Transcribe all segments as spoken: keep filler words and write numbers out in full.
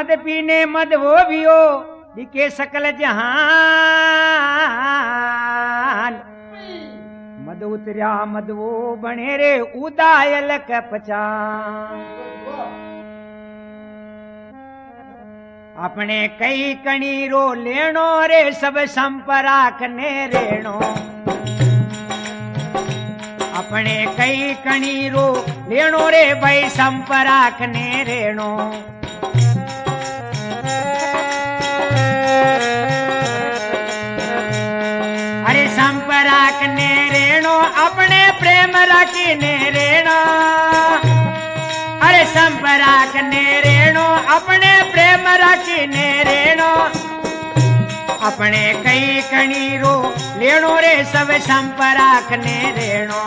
मद पीने मद वो वियो दिखे सकल जहान। मद उतरिया मद वो बने रे उदायल का पहचान। अपने कई कणी रो लेनो रे सब संपराख ने रेणो। अपने कई कणी रो लेनो रे भाई संपराख ने रेणो। अरे संपराख ने रेणो अपने प्रेम राखी ने रेणो। अरे संपराख ने रेणो अपने प्रेम राखी ने रेणो। अपने कई कणी रो लेणो रे सब संपराख ने रेणो।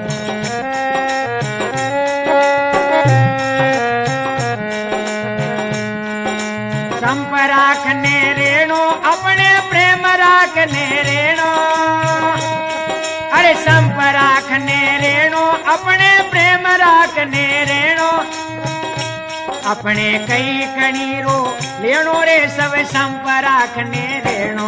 संपराख ने रेणो अपने प्रेम राख ने रेणो। अरे संपराख ने रेणो अपने प्रेम राख ने रेणो। अपने कई कणी रो लेणो रे सब संपराख ने रेणो।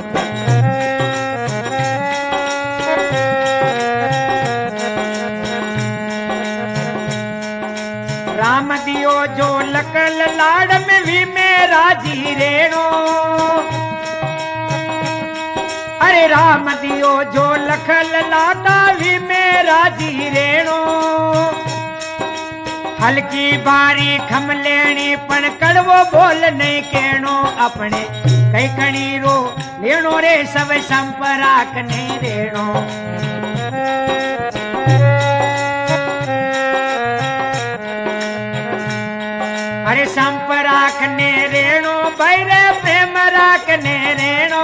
राम दियो जो लकल लाड में भी में राजी रेणो। अरे राम दियो जो लखल लाडा भी में राजी रेणो। हल्की बारी खम लेनी पण कड़वो बोल नहीं कहनो। अपने कई कणी रो लेनो रे सब संपराख नहीं रेणो। अरे संपराख ने रेणो भैरे प्रेम राख ने रेणो।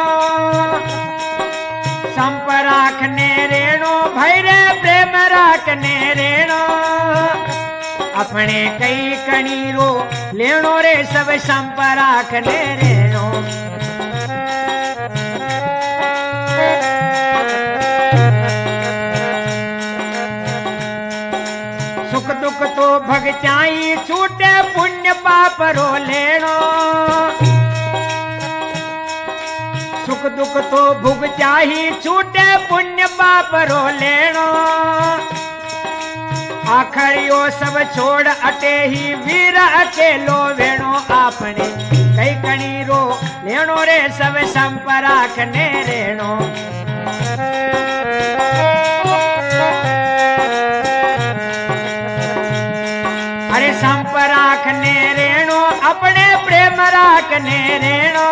संपराख ने रेणो भैरे प्रेम राख ने रेणो। अपने कई कणी रो लेनो रे सब संपराख ने रेणो। सुख दुख तो भगचाई छूटे पुण्य पाप रो लेनो। सुख दुख तो भुग चाही छूटे पुण्य पाप रो लेनो। आखर यो सब छोड़ अटे ही वीर अकेलो वेणो। आपने कई कणी रो लेनो रे सब संपराख ने रेणो। अरे संपराख ने रेणो अपने प्रेम राख ने रेणो।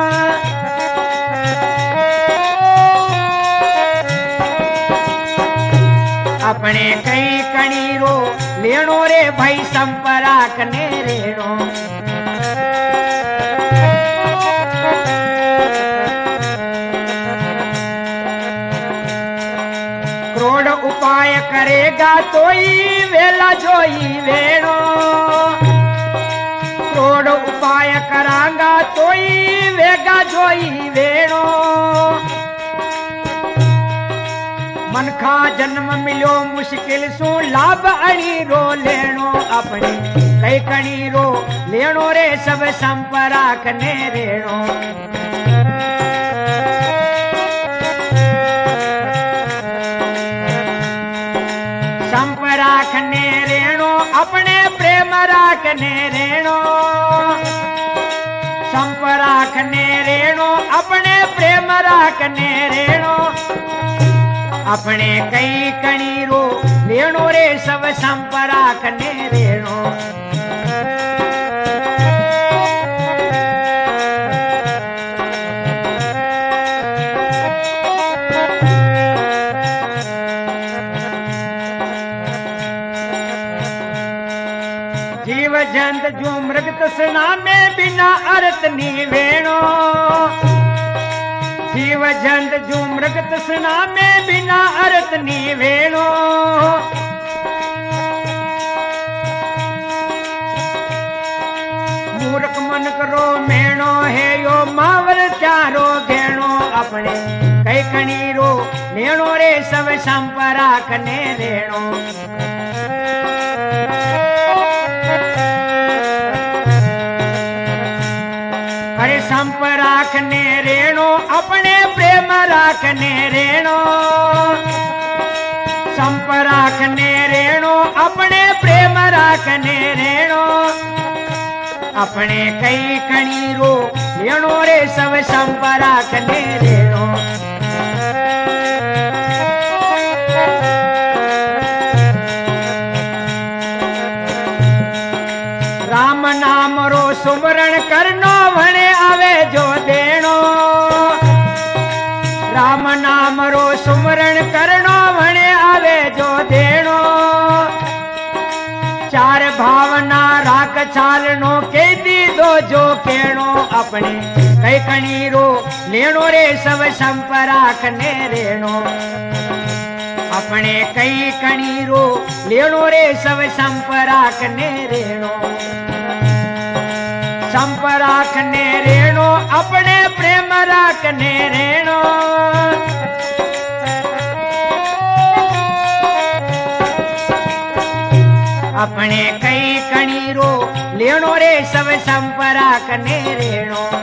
अपने कई कणी रो लेनो रे भाई संपराख ने रेणो। करोड़ उपाय करेगा तोई वेला जोई वेणो। करोड़ उपाय करांगा तोई वेगा जोई वेणो। मनखा जन्म मिलो मुश्किल सु लाभ अणी रो लेनो। अपने कई कणी रो लेनो रे सब संपराख ने रेणो। संपराख ने रेणो अपने प्रेम राख ने रेणो। संपराख ने रेणो अपने प्रेम राख ने रेणो। अपने कई कणी रो लेनो रे सब संपराख ने रेणो। जीव जंत जो मृग तृष्णा में बिना अर्थ नी वेणो। जीव जंत जो मृग तृष्णा में बिना अर्थ नी वेणो। मूर्ख मन करो मेणो है यो मावर चारो घेणो। अपने कई कणी रो लेनो रे सब संपराख ने रेणो। संप राखने रेणो अपने प्रेम राखने रेणो संप राखने रेणो अपने प्रेम राखने रेणो अपने कई कणी रो लेणो रे सब संप राखने रेणो राम नाम रो सुमरण करनो वणे आवे जो देणो राम नाम रो सुमरण करनो वणे आवे जो देणो चार भावना राख चालनो के दी दो जो केणो अपने कई कणी रो लेणो रे सब संप राखने रेणो अपने कई कणी रो लेणो रे सब संप राखने रेणो संप राखने रेणो अपने प्रेम राखने रेणो अपने कई कणी रो लेणो रे सब संप राखने रेणो